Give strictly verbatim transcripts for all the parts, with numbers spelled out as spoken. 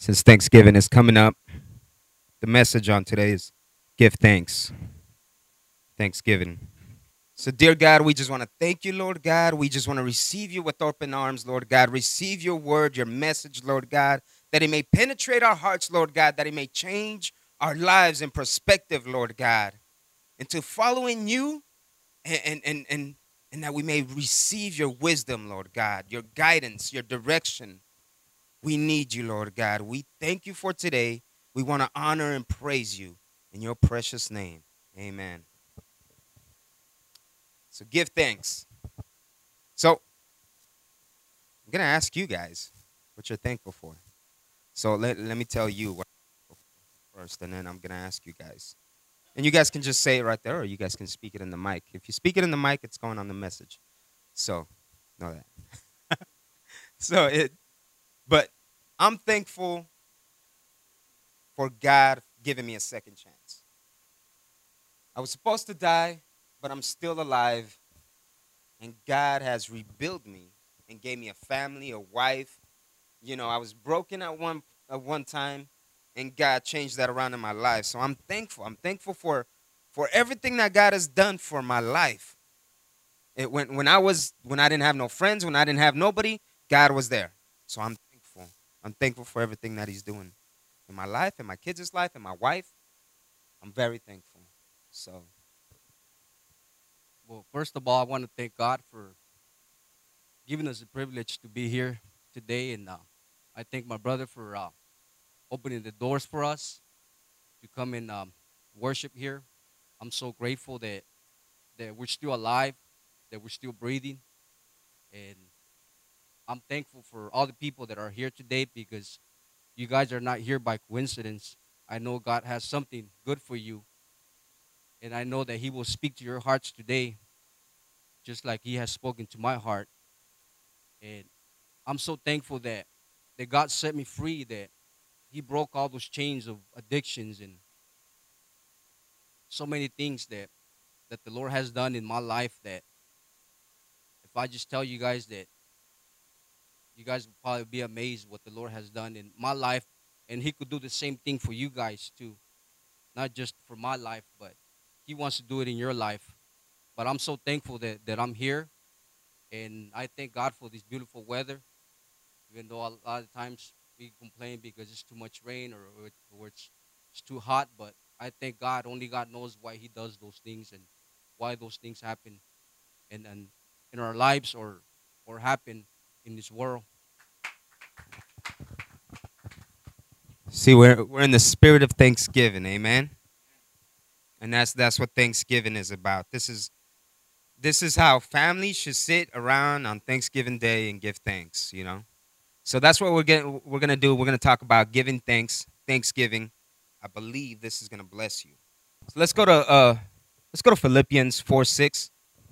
Since Thanksgiving is coming up, the message on today is give thanks. Thanksgiving. So, dear God, we just want to thank you, Lord God. We just want to receive you with open arms, Lord God. Receive your word, your message, Lord God, that it may penetrate our hearts, Lord God, that it may change our lives and perspective, Lord God, into following you and, and, and, and, and that we may receive your wisdom, Lord God, your guidance, your direction. We need you, Lord God. We thank you for today. We want to honor and praise you in your precious name. Amen. So give thanks. So I'm going to ask you guys what you're thankful for. So let, let me tell you what I'm thankful for first, and then I'm going to ask you guys. And you guys can just say it right there, or you guys can speak it in the mic. If you speak it in the mic, it's going on the message. So know that. So it, but I'm thankful for God giving me a second chance. I was supposed to die, but I'm still alive, and God has rebuilt me and gave me a family, a wife. You know, I was broken at one at one time, and God changed that around in my life. So I'm thankful. I'm thankful for for everything that God has done for my life. It, when when I was when I didn't have no friends, when I didn't have nobody, God was there. So I'm thankful. I'm thankful for everything that He's doing in my life, in my kids' life, in my wife. I'm very thankful. So Well, first of all, I want to thank God for giving us the privilege to be here today, and uh, I thank my brother for uh, opening the doors for us to come and um, worship here. I'm so grateful that that we're still alive, that we're still breathing, and I'm thankful for all the people that are here today because you guys are not here by coincidence. I know God has something good for you, and I know that He will speak to your hearts today, just like He has spoken to my heart. And I'm so thankful that that God set me free, that He broke all those chains of addictions and so many things that that the Lord has done in my life. That if I just tell you guys that, you guys will probably be amazed what the Lord has done in my life, and He could do the same thing for you guys too, not just for my life, but He wants to do it in your life. But I'm so thankful that that I'm here, and I thank God for this beautiful weather. Even though a lot of times we complain because it's too much rain or, or, it- or it's, it's too hot, but I thank God. Only God knows why He does those things and why those things happen and, and in our lives or or happen in this world. see, we're we're in the spirit of Thanksgiving, amen. And that's that's what Thanksgiving is about. This is this is how families should sit around on Thanksgiving Day and give thanks. You know, so that's what we're getting. We're gonna do. We're gonna talk about giving thanks, Thanksgiving. I believe this is gonna bless you. So let's go to uh, let's go to Philippians four six.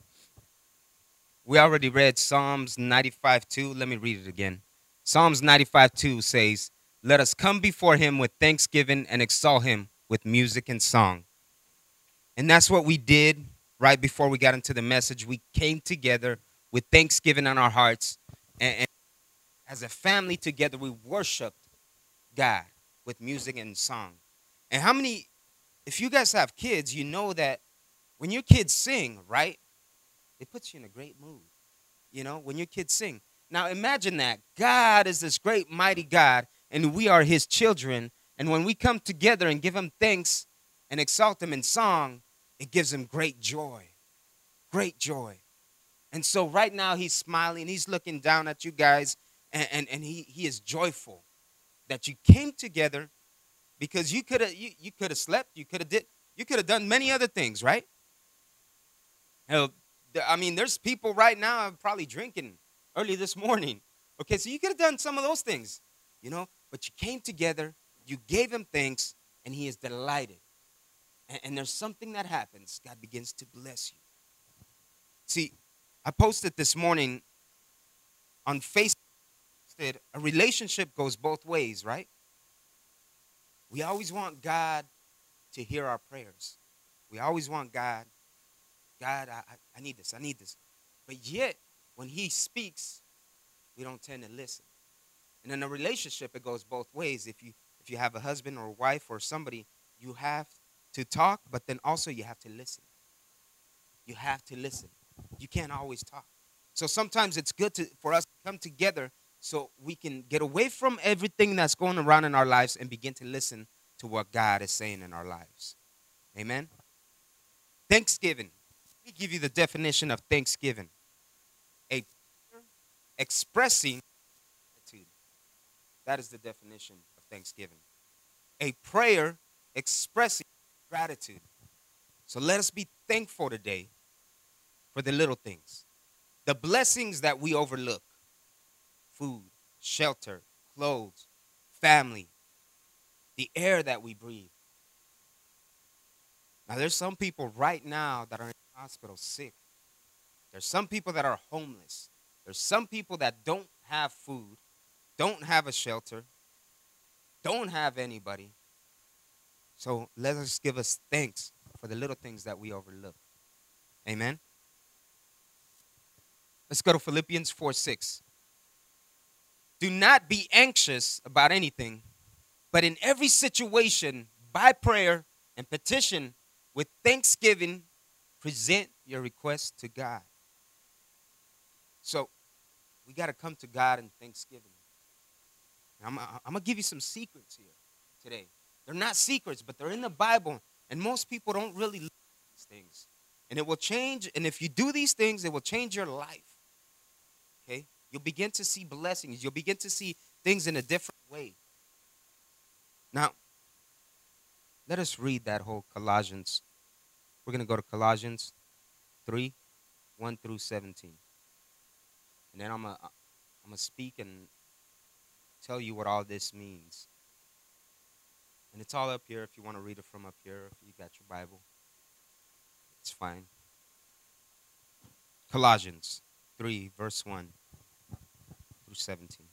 We already read Psalms ninety-five two. Let me read it again. Psalms ninety-five two says, "Let us come before Him with thanksgiving and exalt Him with music and song." And that's what we did right before we got into the message. We came together with thanksgiving on our hearts. And, and as a family together, we worshiped God with music and song. And how many, if you guys have kids, you know that when your kids sing, right, it puts you in a great mood. You know, when your kids sing. Now imagine that. God is this great, mighty God, and we are His children. And when we come together and give Him thanks and exalt Him in song, it gives Him great joy. Great joy. And so right now He's smiling, He's looking down at you guys, and, and, and he, he is joyful that you came together because you could have you, you could have slept, you could have did you could have done many other things, right? Hell, I mean, there's people right now probably drinking early this morning. Okay, so you could have done some of those things, you know, but you came together, you gave Him thanks, and He is delighted. And, and there's something that happens. God begins to bless you. See, I posted this morning on Facebook that a relationship goes both ways, right? We always want God to hear our prayers. We always want God, God, I, I I need this, I need this. But yet, when He speaks, we don't tend to listen. And in a relationship, it goes both ways. If you if you have a husband or a wife or somebody, you have to talk, but then also you have to listen. You have to listen. You can't always talk. So sometimes it's good to for us to come together so we can get away from everything that's going around in our lives and begin to listen to what God is saying in our lives. Amen. Thanksgiving. Let me give you the definition of thanksgiving. A expressing gratitude. That is the definition of thanksgiving. A prayer expressing gratitude. So let us be thankful today for the little things, the blessings that we overlook: food, shelter, clothes, family, the air that we breathe. Now, there's some people right now that are in the hospital sick. There's some people that are homeless. There's some people that don't have food, don't have a shelter, don't have anybody. So let us give us thanks for the little things that we overlook. Amen. Let's go to Philippians four six. Do not be anxious about anything, but in every situation, by prayer and petition, with thanksgiving, present your request to God. So we got to come to God in thanksgiving. I'm, I'm going to give you some secrets here today. They're not secrets, but they're in the Bible, and most people don't really look at these things. And it will change, and if you do these things, it will change your life. Okay? You'll begin to see blessings. You'll begin to see things in a different way. Now, let us read that whole Colossians. We're going to go to Colossians three, one through seventeen. And then I'm going to I'm going to speak and tell you what all this means. And it's all up here if you want to read it from up here. If you got your Bible, it's fine. Colossians three, verse one through seventeen.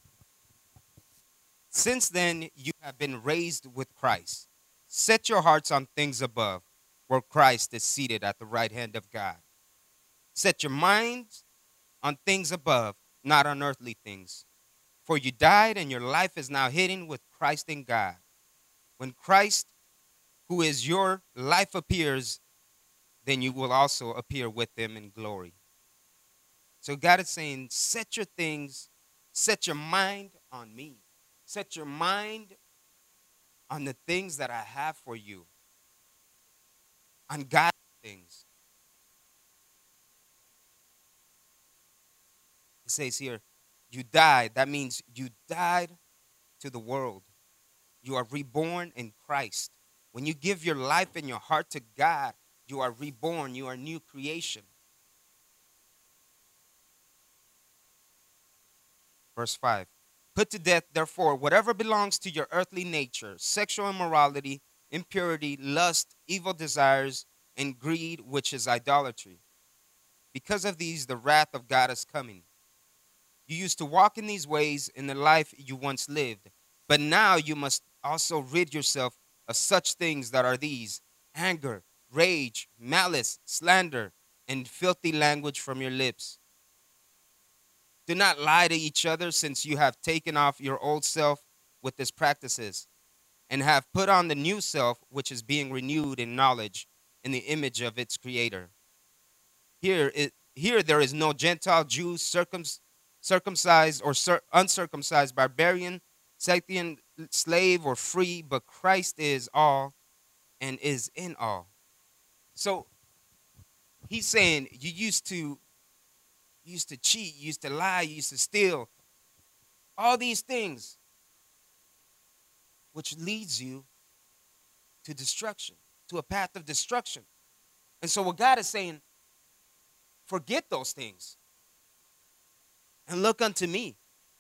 Since then you have been raised with Christ. Set your hearts on things above, where Christ is seated at the right hand of God. Set your minds on things above, not on earthly things. For you died, and your life is now hidden with Christ in God. When Christ, who is your life, appears, then you will also appear with him in glory. So God is saying, set your things, set your mind on me. Set your mind on the things that I have for you, on God's things. It says here, you died. That means you died to the world. You are reborn in Christ. When you give your life and your heart to God, you are reborn. You are a new creation. Verse five. Put to death, therefore, whatever belongs to your earthly nature: sexual immorality, impurity, lust, evil desires, and greed, which is idolatry. Because of these, the wrath of God is coming. You used to walk in these ways in the life you once lived, but now you must also rid yourself of such things that are these: anger, rage, malice, slander, and filthy language from your lips. Do not lie to each other, since you have taken off your old self with its practices and have put on the new self, which is being renewed in knowledge in the image of its creator. Here, it, here there is no Gentile, Jew, circum, circumcised or cir- uncircumcised, barbarian, Scythian, slave or free, but Christ is all and is in all. So he's saying you used to You used to cheat, you used to lie, you used to steal. All these things, which leads you to destruction, to a path of destruction. And so what God is saying, forget those things and look unto me.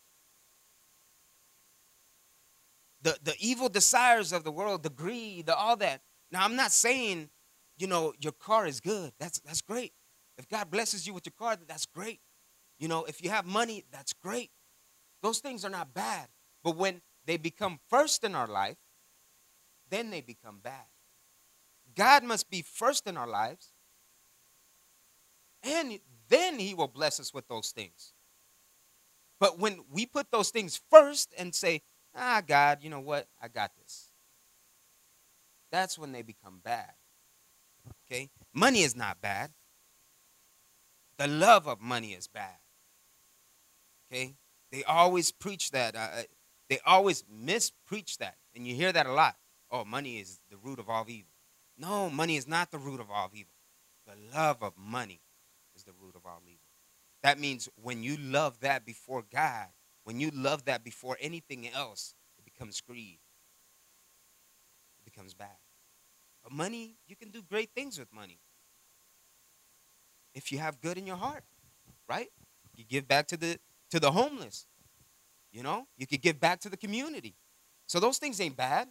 The, the evil desires of the world, the greed, the, all that. Now, I'm not saying, you know, your car is good. That's, that's great. If God blesses you with your car, that's great. You know, if you have money, that's great. Those things are not bad. But when they become first in our life, then they become bad. God must be first in our lives, and then he will bless us with those things. But when we put those things first and say, ah, God, you know what? I got this. That's when they become bad. Okay? Money is not bad. The love of money is bad. Okay? They always preach that. Uh, they always mispreach that. And you hear that a lot. Oh, money is the root of all evil. No, money is not the root of all evil. The love of money is the root of all evil. That means when you love that before God, when you love that before anything else, it becomes greed. It becomes bad. But money, you can do great things with money. If you have good in your heart, right? You give back to the to the homeless. You know, you could give back to the community. So those things ain't bad.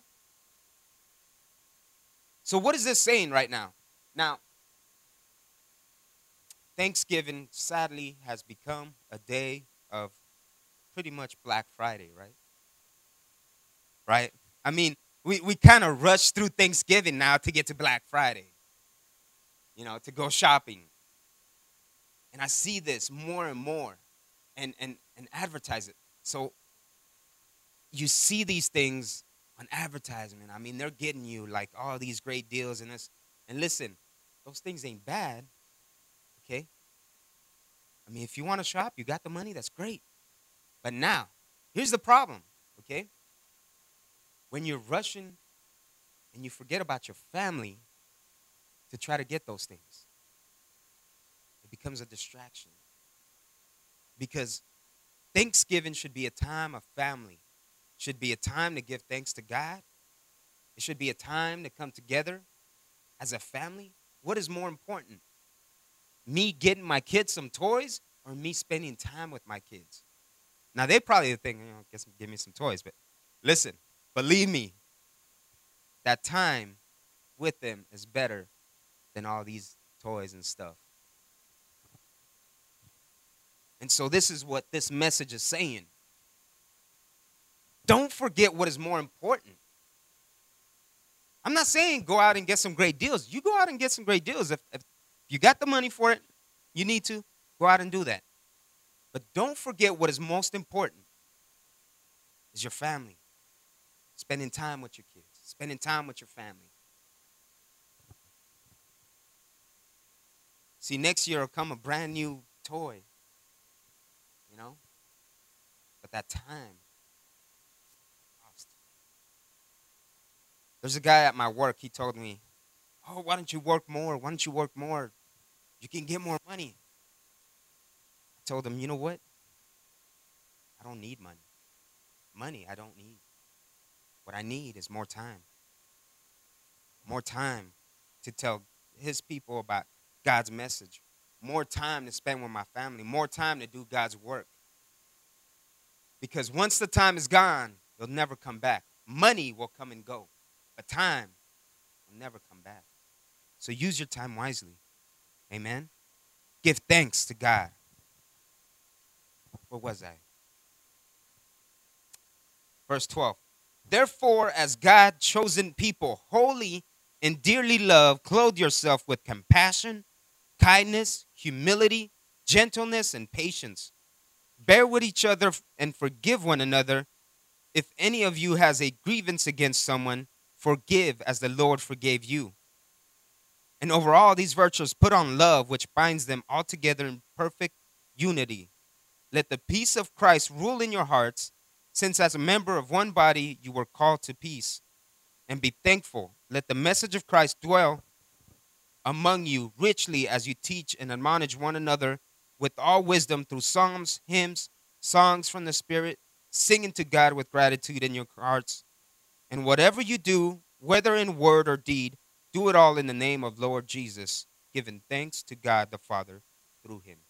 So what is this saying right now? Now, Thanksgiving, sadly, has become a day of pretty much Black Friday, right? Right? I mean, we, we kind of rush through Thanksgiving now to get to Black Friday, you know, to go shopping. And I see this more and more and, and, and advertise it. So you see these things on advertisement. I mean, they're getting you like all these great deals and this. And listen, those things ain't bad, okay? I mean, if you want to shop, you got the money, that's great. But now, here's the problem, okay? When you're rushing and you forget about your family to try to get those things, it becomes a distraction. Because Thanksgiving should be a time of family, should be a time to give thanks to God. It should be a time to come together as a family. What is more important? Me getting my kids some toys or me spending time with my kids? Now, they probably think, you know, guess give me some toys. But listen, believe me, that time with them is better than all these toys and stuff. And so this is what this message is saying. Don't forget what is more important. I'm not saying go out and get some great deals. You go out and get some great deals. If, if you got the money for it, you need to go out and do that. But don't forget what is most important is your family. Spending time with your kids. Spending time with your family. See, next year will come a brand new toy. You know? But that time lost. There's a guy at my work, he told me, oh, why don't you work more? Why don't you work more? You can get more money. I told him, you know what? I don't need money. Money I don't need. What I need is more time. More time to tell his people about God's message. More time to spend with my family. More time to do God's work. Because once the time is gone, it'll never come back. Money will come and go. But time will never come back. So use your time wisely. Amen? Give thanks to God. Where was I? Verse twelve. Therefore, as God chosen people, holy and dearly loved, clothe yourself with compassion, kindness, humility, gentleness, and patience. Bear with each other and forgive one another. If any of you has a grievance against someone, forgive as the Lord forgave you. And over all these virtues, put on love, which binds them all together in perfect unity. Let the peace of Christ rule in your hearts, since as a member of one body you were called to peace. And be thankful. Let the message of Christ dwell among you richly as you teach and admonish one another with all wisdom through psalms, hymns, songs from the Spirit, singing to God with gratitude in your hearts. And whatever you do, whether in word or deed, do it all in the name of Lord Jesus, giving thanks to God the Father through him.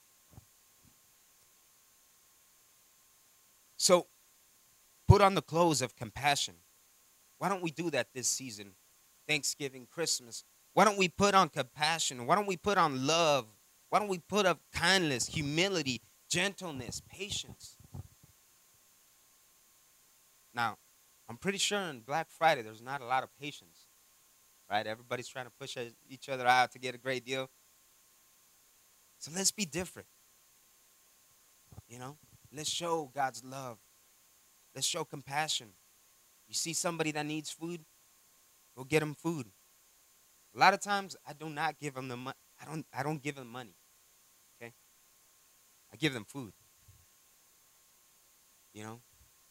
So, put on the clothes of compassion. Why don't we do that this season? Thanksgiving, Christmas. Why don't we put on compassion? Why don't we put on love? Why don't we put up kindness, humility, gentleness, patience? Now, I'm pretty sure on Black Friday there's not a lot of patience, right? Everybody's trying to push each other out to get a great deal. So let's be different, you know? Let's show God's love. Let's show compassion. You see somebody that needs food, go get them food. A lot of times I do not give them the money. I don't I don't give them money. Okay? I give them food. You know?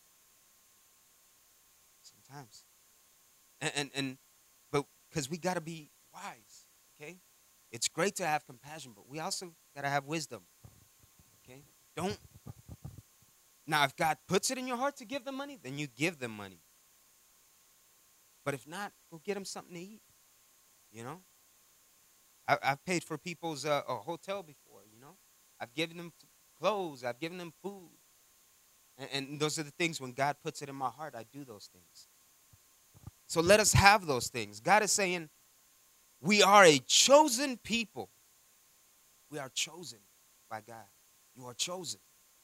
Sometimes. And and, and but because we gotta be wise, okay? It's great to have compassion, but we also gotta have wisdom. Okay? Don't now if God puts it in your heart to give them money, then you give them money. But if not, go get them something to eat. You know? I, I've paid for people's uh, a hotel before, you know? I've given them clothes, I've given them food. And, and those are the things when God puts it in my heart, I do those things. So let us have those things. God is saying, we are a chosen people. We are chosen by God. You are chosen.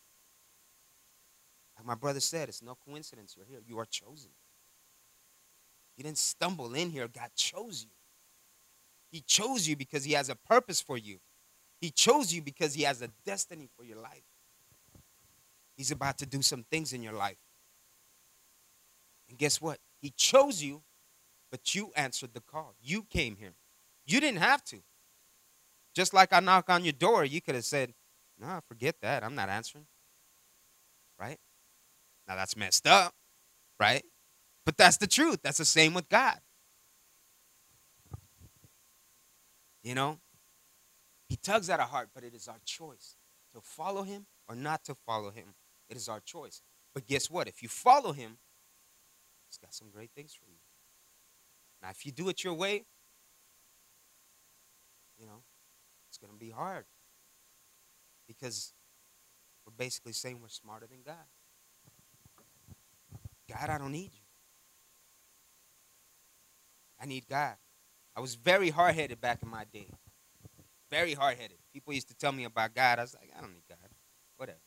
Like my brother said, it's no coincidence you're here. You are chosen. You didn't stumble in here. God chose you. He chose you because he has a purpose for you. He chose you because he has a destiny for your life. He's about to do some things in your life. And guess what? He chose you, but you answered the call. You came here. You didn't have to. Just like I knock on your door, you could have said, no, forget that. I'm not answering. Right? Now that's messed up. Right? But that's the truth. That's the same with God. You know? He tugs at our heart, but it is our choice to follow him or not to follow him. It is our choice. But guess what? If you follow him, he's got some great things for you. Now, if you do it your way, you know, it's going to be hard. Because we're basically saying we're smarter than God. God, I don't need you. I need God. I was very hard-headed back in my day. Very hard-headed. People used to tell me about God. I was like, I don't need God. Whatever.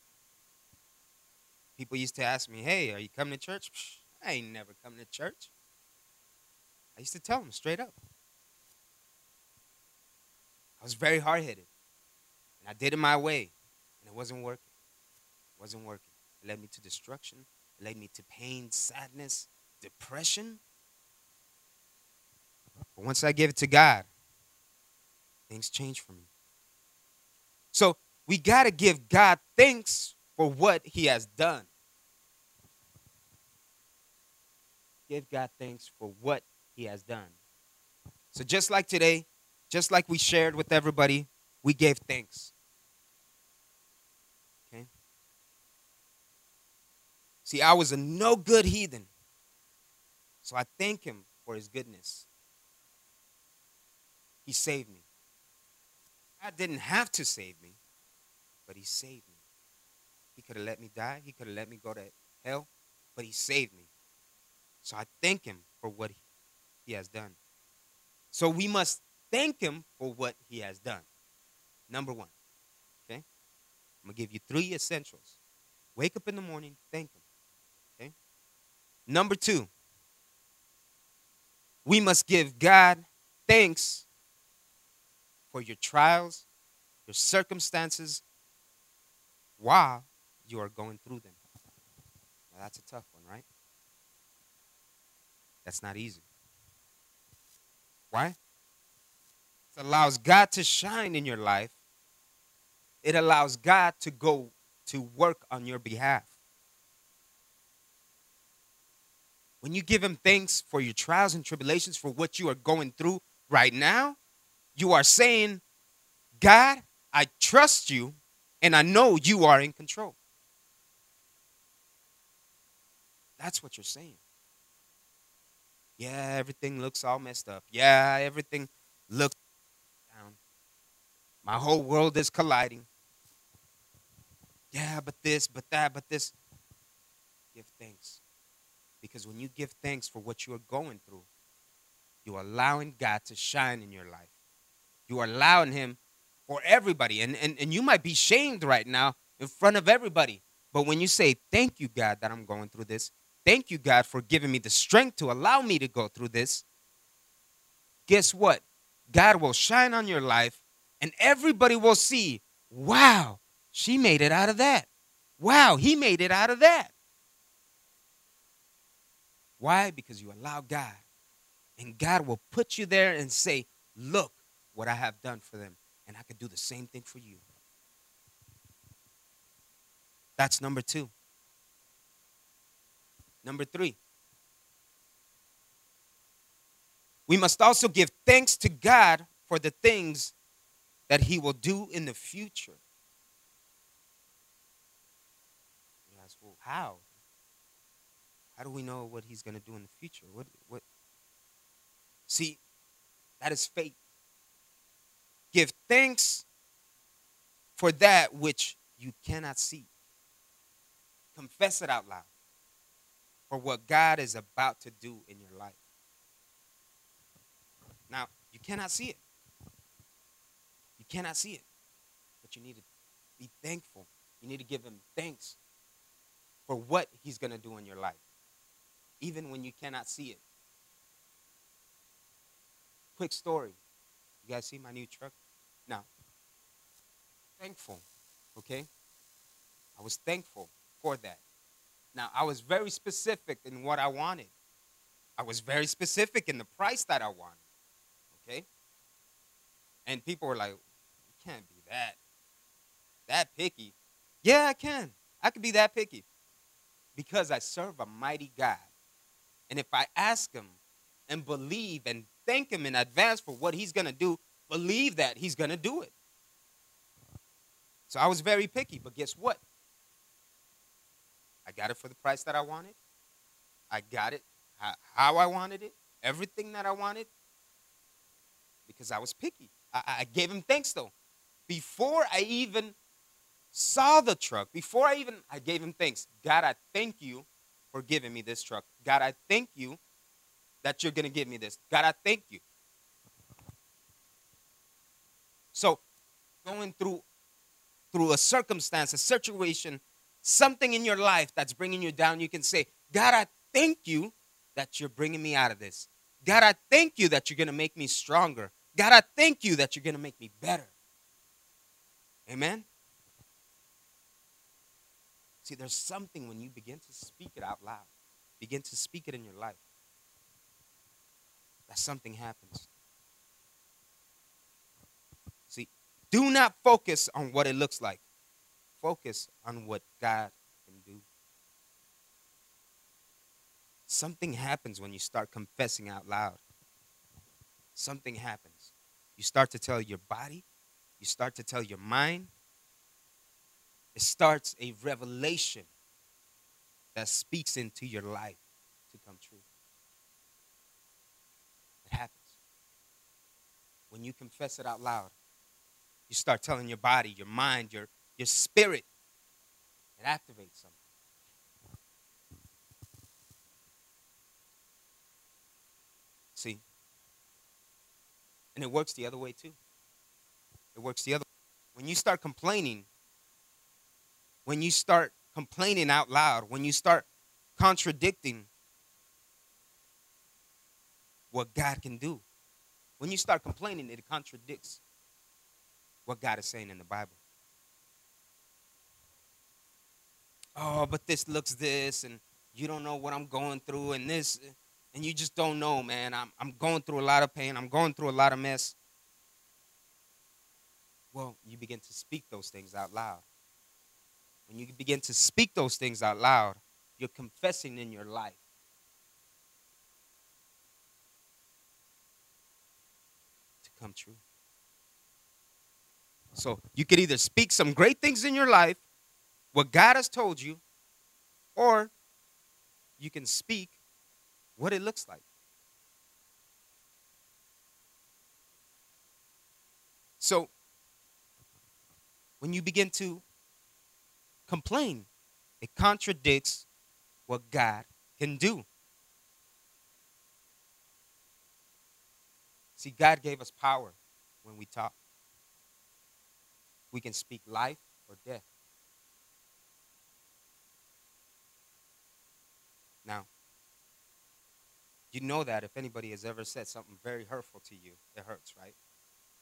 People used to ask me, hey, are you coming to church? Psh, I ain't never coming to church. I used to tell them straight up. I was very hard-headed. And I did it my way. And it wasn't working. It wasn't working. It led me to destruction. It led me to pain, sadness, depression. But once I gave it to God, things changed for me. So we got to give God thanks for what he has done. Give God thanks for what he has done. So just like today, just like we shared with everybody, we gave thanks. Okay? See, I was a no good heathen. So I thank him for his goodness. He saved me. God didn't have to save me, but he saved me. He could have let me die. He could have let me go to hell, but he saved me. So I thank him for what he has done. So we must thank him for what he has done. Number one, okay? I'm going to give you three essentials. Wake up in the morning, thank him, okay? Number two, we must give God thanks for your trials, your circumstances, while you are going through them. Now, that's a tough one, right? That's not easy. Why? It allows God to shine in your life. It allows God to go to work on your behalf. When you give him thanks for your trials and tribulations, for what you are going through right now, you are saying, God, I trust you, and I know you are in control. That's what you're saying. Yeah, everything looks all messed up. Yeah, everything looks down. My whole world is colliding. Yeah, but this, but that, but this. Give thanks. Because when you give thanks for what you are going through, you're allowing God to shine in your life. You are allowing him for everybody. And, and, and you might be shamed right now in front of everybody. But when you say, thank you, God, that I'm going through this. Thank you, God, for giving me the strength to allow me to go through this. Guess what? God will shine on your life and everybody will see, wow, she made it out of that. Wow, he made it out of that. Why? Because you allow God. And God will put you there and say, look what I have done for them. And I could do the same thing for you. That's number two. Number three. We must also give thanks to God for the things that he will do in the future. You ask, well, how? How do we know what he's going to do in the future? What, what? See, that is faith. Give thanks for that which you cannot see. Confess it out loud for what God is about to do in your life. Now, you cannot see it. You cannot see it. But you need to be thankful. You need to give him thanks for what he's going to do in your life, even when you cannot see it. Quick story. You guys see my new truck? Now, thankful, okay? I was thankful for that. Now, I was very specific in what I wanted. I was very specific in the price that I wanted, okay? And people were like, you can't be that, that picky. Yeah, I can. I can be that picky because I serve a mighty God. And if I ask him and believe and thank him in advance for what he's going to do, believe that he's going to do it. So I was very picky, but guess what? I got it for the price that I wanted. I got it how I wanted it, everything that I wanted, because I was picky. I, I gave him thanks, though. Before I even saw the truck, before I even, I gave him thanks. God, I thank you for giving me this truck. God, I thank you that you're going to give me this. God, I thank you. So going through through a circumstance, a situation, something in your life that's bringing you down, you can say, God, I thank you that you're bringing me out of this. God, I thank you that you're going to make me stronger. God, I thank you that you're going to make me better. Amen? See, there's something when you begin to speak it out loud, begin to speak it in your life, that something happens. See, do not focus on what it looks like. Focus on what God can do. Something happens when you start confessing out loud. Something happens. You start to tell your body. You start to tell your mind. It starts a revelation that speaks into your life to come true. It happens. When you confess it out loud, you start telling your body, your mind, your, your spirit. It activates something. See? And it works the other way too. It works the other way. When you start complaining, when you start complaining out loud, when you start contradicting what God can do, when you start complaining, it contradicts what God is saying in the Bible. Oh, but this looks this, and you don't know what I'm going through, and this, and you just don't know, man. I'm, I'm going through a lot of pain. I'm going through a lot of mess. Well, you begin to speak those things out loud. When you begin to speak those things out loud, you're confessing in your life. To come true. So you could either speak some great things in your life, what God has told you, or you can speak what it looks like. So when you begin to complain, it contradicts what God can do. See, God gave us power when we talk. We can speak life or death. Now, you know that if anybody has ever said something very hurtful to you, it hurts, right?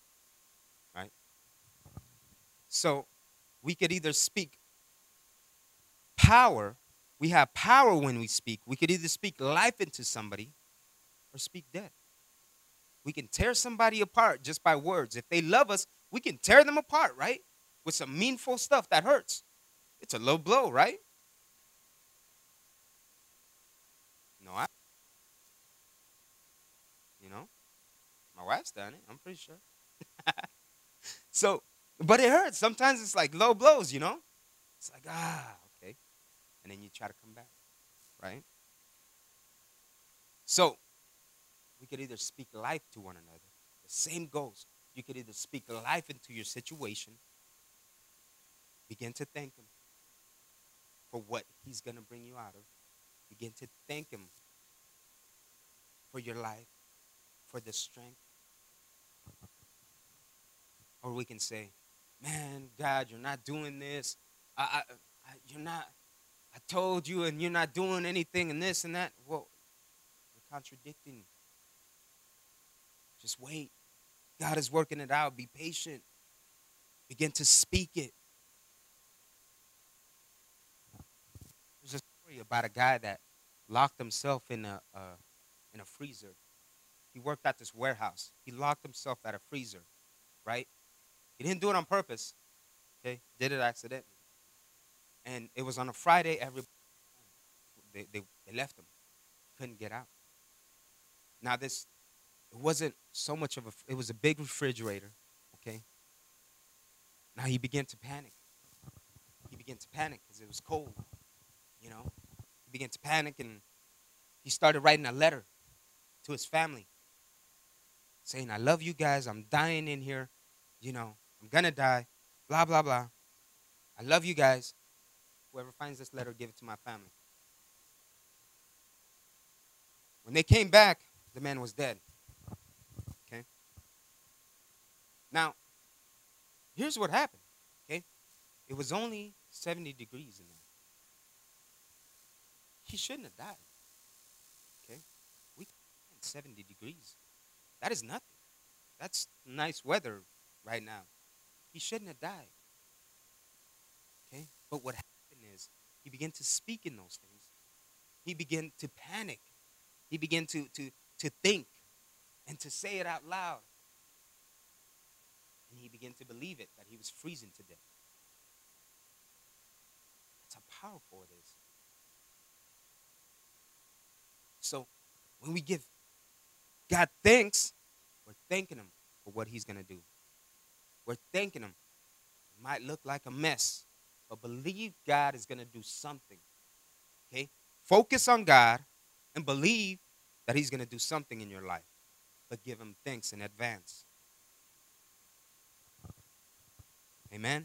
Right? So we could either speak power. We have power when we speak. We could either speak life into somebody or speak death. We can tear somebody apart just by words. If they love us, we can tear them apart, right? With some meaningful stuff that hurts. It's a low blow, right? No, I, you know, my wife's done it. I'm pretty sure. So, but it hurts. Sometimes it's like low blows, you know? It's like, ah, okay. And then you try to come back, right? So, we could either speak life to one another. The same goes. You could either speak life into your situation, begin to thank Him for what He's going to bring you out of, begin to thank Him for your life, for the strength. Or we can say, man, God, you're not doing this. I, I, I, you're not, I told you and you're not doing anything and this and that. Well, you're contradicting. Just wait. God is working it out. Be patient. Begin to speak it. There's a story about a guy that locked himself in a, uh, in a freezer. He worked at this warehouse. He locked himself at a freezer, right? He didn't do it on purpose. Okay, did it accidentally. And it was on a Friday. Everybody they, they they left him. Couldn't get out. Now this, it wasn't so much of a. It was a big refrigerator. Okay. Now he began to panic. He began to panic because it was cold. You know, he began to panic and he started writing a letter to his family, saying, "I love you guys. I'm dying in here. You know, I'm gonna die. Blah blah blah. I love you guys. Whoever finds this letter, give it to my family." When they came back, the man was dead. Okay. Now, here's what happened. Okay. It was only seventy degrees in there. He shouldn't have died. Okay. We seventy degrees. That is nothing. That's nice weather right now. He shouldn't have died. Okay. But what happened is he began to speak in those things. He began to panic. He began to, to, to think and to say it out loud. And he began to believe it, that he was freezing to death. That's how powerful it is. So when we give God thanks, we're thanking Him for what He's going to do. We're thanking Him. It might look like a mess, but believe God is going to do something. Okay? Focus on God and believe that He's going to do something in your life. But give Him thanks in advance. Amen?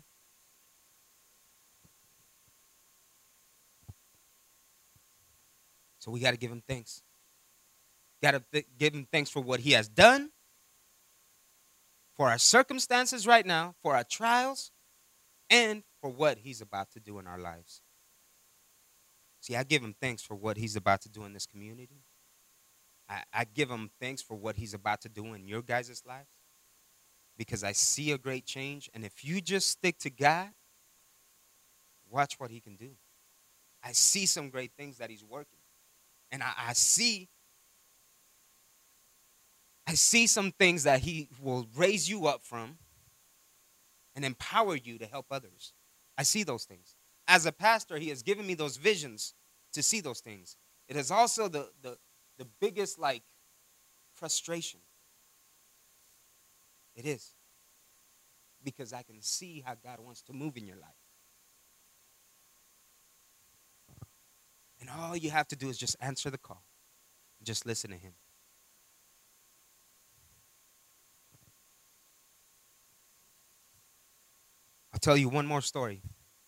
So we got to give Him thanks. Got to th- give Him thanks for what He has done, for our circumstances right now, for our trials, and for what He's about to do in our lives. See, I give Him thanks for what He's about to do in this community. I, I give Him thanks for what He's about to do in your guys' lives, because I see a great change. And if you just stick to God, watch what He can do. I see some great things that He's working. And I, I see I see some things that He will raise you up from and empower you to help others. I see those things. As a pastor, He has given me those visions to see those things. It is also the, the, the biggest, like, frustration. It is. Because I can see how God wants to move in your life. And all you have to do is just answer the call. And just listen to Him. I'll tell you one more story.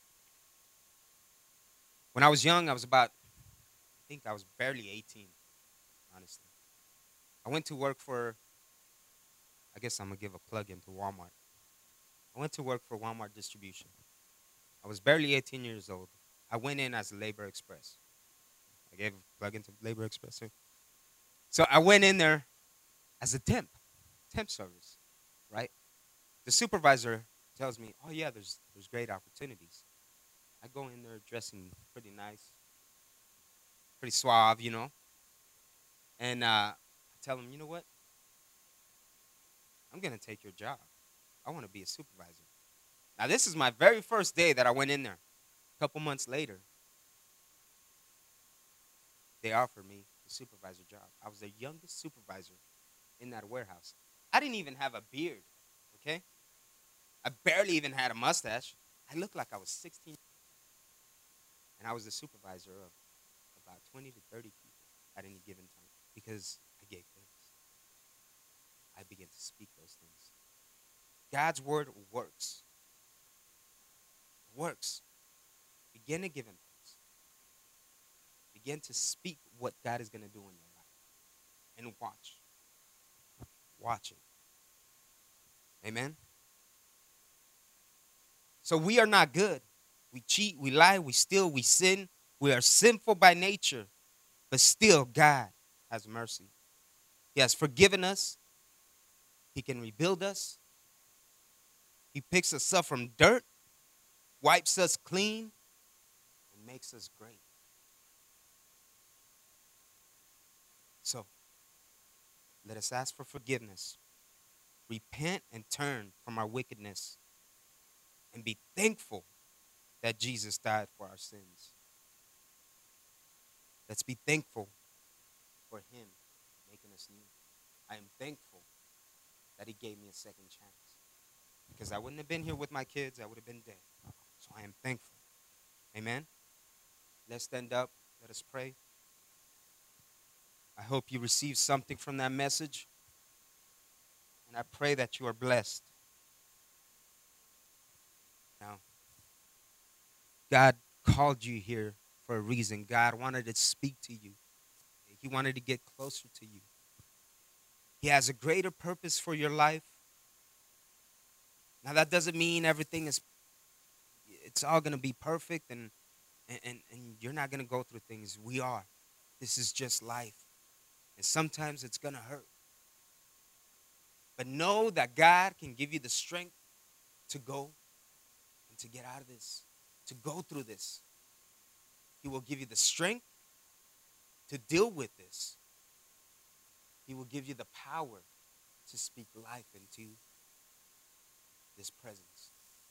When I was young, I was about, I think I was barely eighteen, honestly. I went to work for, I guess I'm going to give a plug into Walmart. I went to work for Walmart Distribution. I was barely eighteen years old. I went in as a Labor Express. I gave a plug into Labor Express. So I went in there as a temp, temp service, right? The supervisor tells me, oh, yeah, there's there's great opportunities. I go in there dressing pretty nice, pretty suave, you know. And uh, I tell him, you know what? I'm gonna take your job. I want to be a supervisor. Now this is my very first day that I went in there. A couple months later, they offered me the supervisor job. I was the youngest supervisor in that warehouse. I didn't even have a beard, okay? I barely even had a mustache. I looked like I was sixteen. And I was the supervisor of about twenty to thirty people at any given time because I gave thanks. I began to speak those things. God's word works. Works. Begin to give him thanks. Begin to speak what God is going to do in your life. And watch. Watch it. Amen? So we are not good. We cheat, we lie, we steal, we sin. We are sinful by nature. But still, God has mercy. He has forgiven us. He can rebuild us. He picks us up from dirt, wipes us clean, and makes us great. So, let us ask for forgiveness. Repent and turn from our wickedness. And be thankful that Jesus died for our sins. Let's be thankful for him making us new. I am thankful that he gave me a second chance. Because I wouldn't have been here with my kids. I would have been dead. So I am thankful. Amen. Let's stand up. Let us pray. I hope you received something from that message. And I pray that you are blessed. Now, God called you here for a reason. God wanted to speak to you. He wanted to get closer to you. He has a greater purpose for your life. Now, that doesn't mean everything is, it's all going to be perfect and, and, and you're not going to go through things. We are. This is just life. And sometimes it's going to hurt. But know that God can give you the strength to go and to get out of this, to go through this. He will give you the strength to deal with this. He will give you the power to speak life into this presence.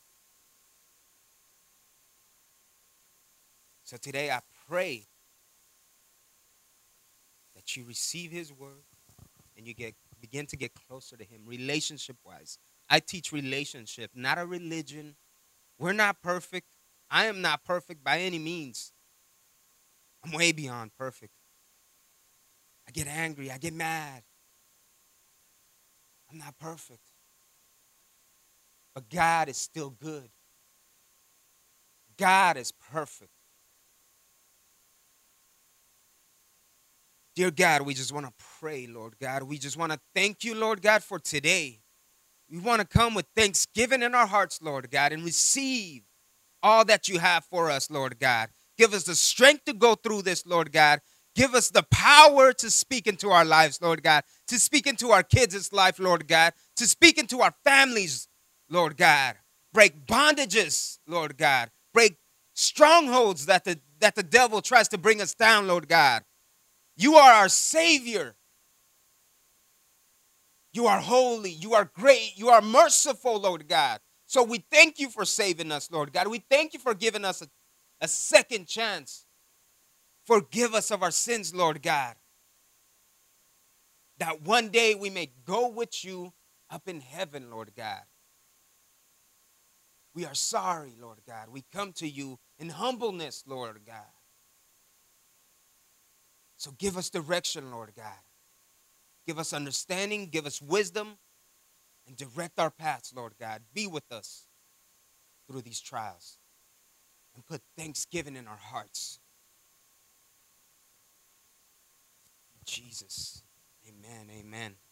So today I pray that you receive his word and you get begin to get closer to him relationship-wise. I teach relationship, not a religion. We're not perfect. I am not perfect by any means. I'm way beyond perfect. I get angry. I get mad. I'm not perfect. But God is still good. God is perfect. Dear God, we just want to pray, Lord God. We just want to thank you, Lord God, for today. We want to come with thanksgiving in our hearts, Lord God, and receive all that you have for us, Lord God. Give us the strength to go through this, Lord God. Give us the power to speak into our lives, Lord God, to speak into our kids' life, Lord God, to speak into our families, Lord God. Break bondages, Lord God. Break strongholds that the, that the devil tries to bring us down, Lord God. You are our Savior. You are holy. You are great. You are merciful, Lord God. So we thank you for saving us, Lord God. We thank you for giving us a, a second chance. Forgive us of our sins, Lord God. That one day we may go with you up in heaven, Lord God. We are sorry, Lord God. We come to you in humbleness, Lord God. So give us direction, Lord God. Give us understanding, give us wisdom, and direct our paths, Lord God. Be with us through these trials and put thanksgiving in our hearts. Jesus. Amen, amen.